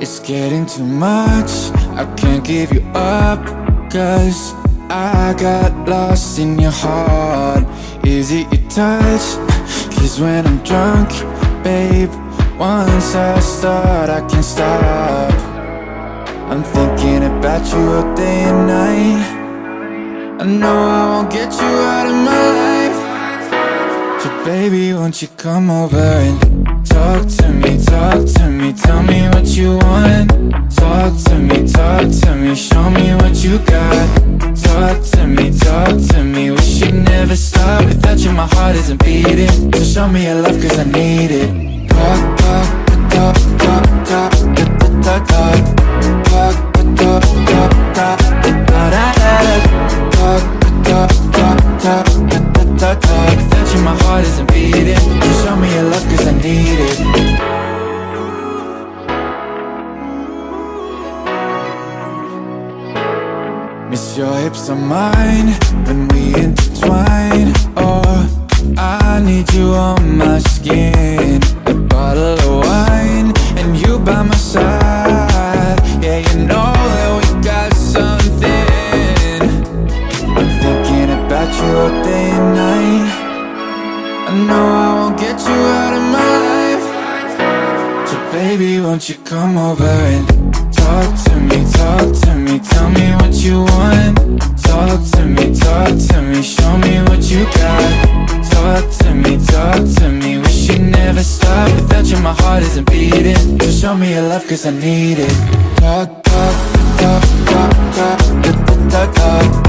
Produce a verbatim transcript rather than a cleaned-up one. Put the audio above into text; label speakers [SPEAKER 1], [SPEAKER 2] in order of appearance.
[SPEAKER 1] It's getting too much, I can't give you up, cause I got lost in your heart. Is it your touch? Cause when I'm drunk, babe, once I start, I can't stop. I'm thinking about you all day and night. I know I won't get you out of my life, so baby, won't you come over and talk to me, talk to me, tell me what you want. Talk to me, talk to me, show me what you got. Talk to me, talk to me, we should never stop. Without you my heart isn't beating, so show me your love cause I need it. Talk, talk, talk, talk, talk, talk, talk, talk, talk, talk, talk, talk, talk, talk, talk, talk, talk. Without you my heart isn't beating, so show me your love cause I need it. Miss your hips are mine when we intertwine. Oh, I need you on my skin. A bottle of wine and you by my side. Yeah, you know that we got something. I'm thinking about you all day and night. I know I won't get you out of my life, so baby, won't you come over and talk to me, talk to me, tell me what you want. Talk to me, talk to me, show me what you got. Talk to me, talk to me, we should never stop. Without you my heart isn't beating, so show me your love cause I need it. Talk, talk, talk, talk, talk, talk, talk, talk.